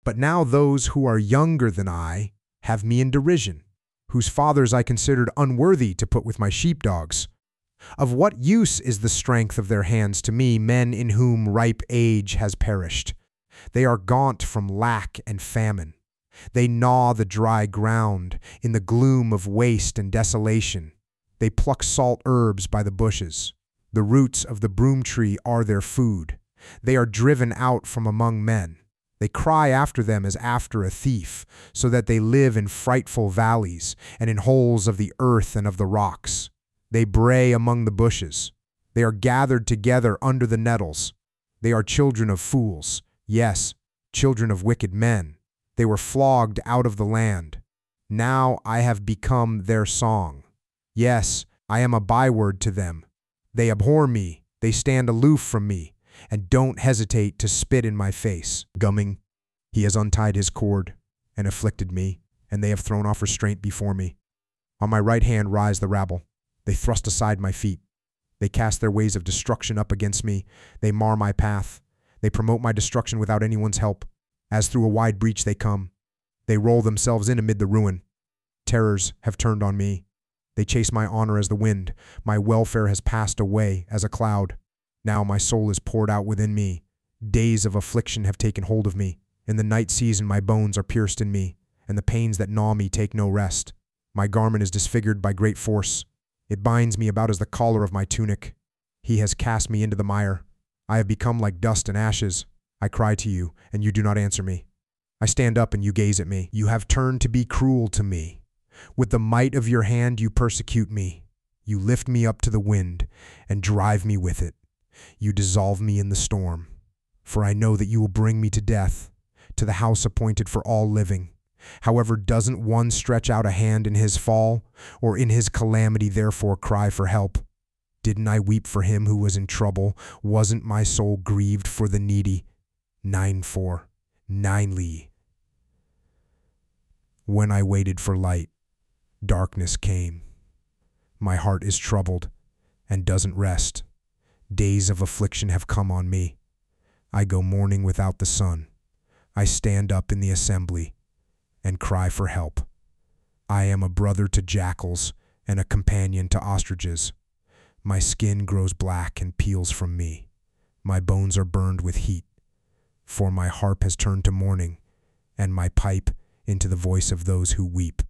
But now those who are younger than I have me in derision, whose fathers I considered unworthy to put with my sheepdogs. Of what use is the strength of their hands to me, men in whom ripe age has perished? They are gaunt from lack and famine. They gnaw the dry ground in the gloom of waste and desolation. They pluck salt herbs by the bushes. The roots of the broom tree are their food. They are driven out from among men. They cry after them as after a thief, so that they live in frightful valleys and in holes of the earth and of the rocks. They bray among the bushes. They are gathered together under the nettles. They are children of fools, yes, children of wicked men. They were flogged out of the land. Now I have become their song. Yes, I am a byword to them. They abhor me, they stand aloof from me, and don't hesitate to spit in my face. Gumming, he has untied his cord and afflicted me, and they have thrown off restraint before me. On my right hand rise the rabble. They thrust aside my feet. They cast their ways of destruction up against me. They mar my path. They promote my destruction without anyone's help. As through a wide breach they come. They roll themselves in amid the ruin. Terrors have turned on me. They chase my honor as the wind. My welfare has passed away as a cloud. Now my soul is poured out within me. Days of affliction have taken hold of me. In the night season my bones are pierced in me, and the pains that gnaw me take no rest. My garment is disfigured by great force. It binds me about as the collar of my tunic. He has cast me into the mire. I have become like dust and ashes. I cry to you, and you do not answer me. I stand up, and you gaze at me. You have turned to be cruel to me. With the might of your hand you persecute me. You lift me up to the wind, and drive me with it. You dissolve me in the storm. For I know that you will bring me to death, to the house appointed for all living. However, doesn't one stretch out a hand in his fall, or in his calamity therefore cry for help? Didn't I weep for him who was in trouble? Wasn't my soul grieved for the needy? 9:4, 9 li. When I waited for light, darkness came. My heart is troubled and doesn't rest. Days of affliction have come on me. I go mourning without the sun. I stand up in the assembly and cry for help. I am a brother to jackals and a companion to ostriches. My skin grows black and peels from me. My bones are burned with heat. For my harp has turned to mourning, and my pipe into the voice of those who weep.